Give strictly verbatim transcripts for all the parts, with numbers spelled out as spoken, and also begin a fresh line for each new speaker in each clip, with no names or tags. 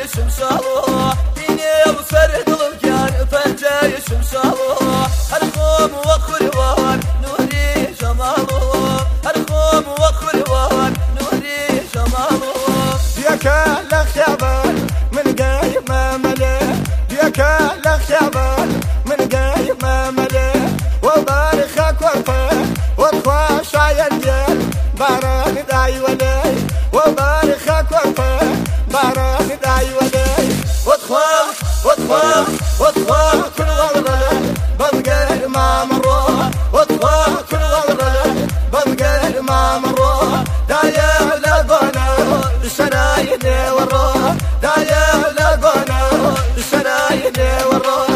شمسالو بيني وسرد الكان فجاي شمسالو الخوم وخلوان نوري جمالو الخوم وخلوان نوري جمالو
ديك الخيابان من قايم ما مليه ديك الخيابان من قايم ما مليه وبارخك ورفه وطخوا شاين ديال باران داي ولي وبارخك ورفه باران داي ولي وطخوا وطخوا وطخوا كل غلغله بمقر ما مروه وطخوا كل غلغله بمقر ما مروه دايا لقونا الشرايين وروه دايا لقونا الشرايين وروه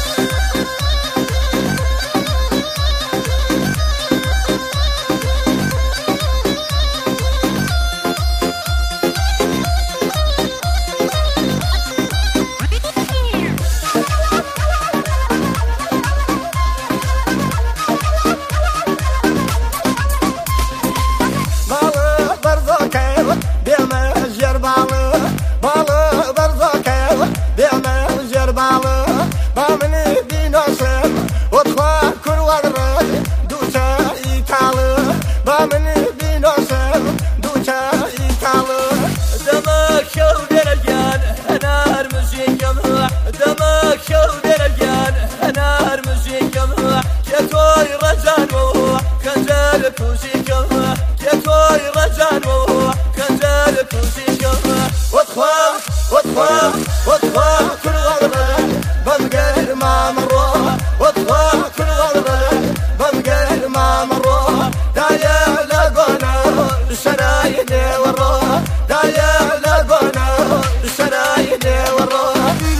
بامني بينوسم وطخوا كل ورد دوتا يتالو بامني بينوسم دوتا يتالو
دمك شو درجان نار موسيقى دمك شو درجان نار موسيقى كتوي رجان وهو كنزلك موسيقى كتوي رجان وهو كنزلك موسيقى
وطخوا وطخوا وطخوا كل ورد بمقر ما مروه وطخوا كل غلغله بمقر ما مروه دايا لقونا الشرايين وروه دايا لقونا الشرايين وروه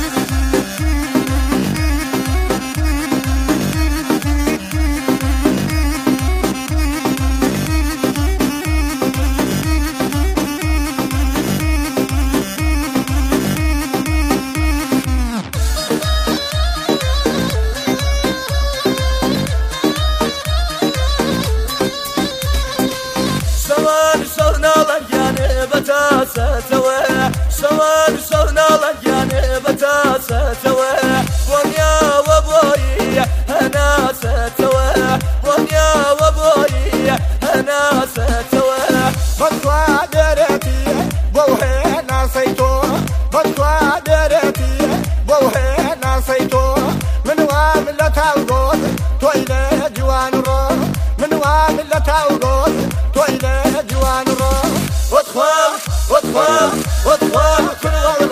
ستوى سواد صرنا لجاني بتا ستوى ونيا وبوي انا ستوى ونيا وبوي انا ستوى
بطلع دريتي بوهي ناسيتو بطلع دريتي بوهي ناسيتو من وامل تاوغود تويلة جوان رو من وامل تاوغود تويلة جوان رو
وطخوا وطخوا وطخوا كل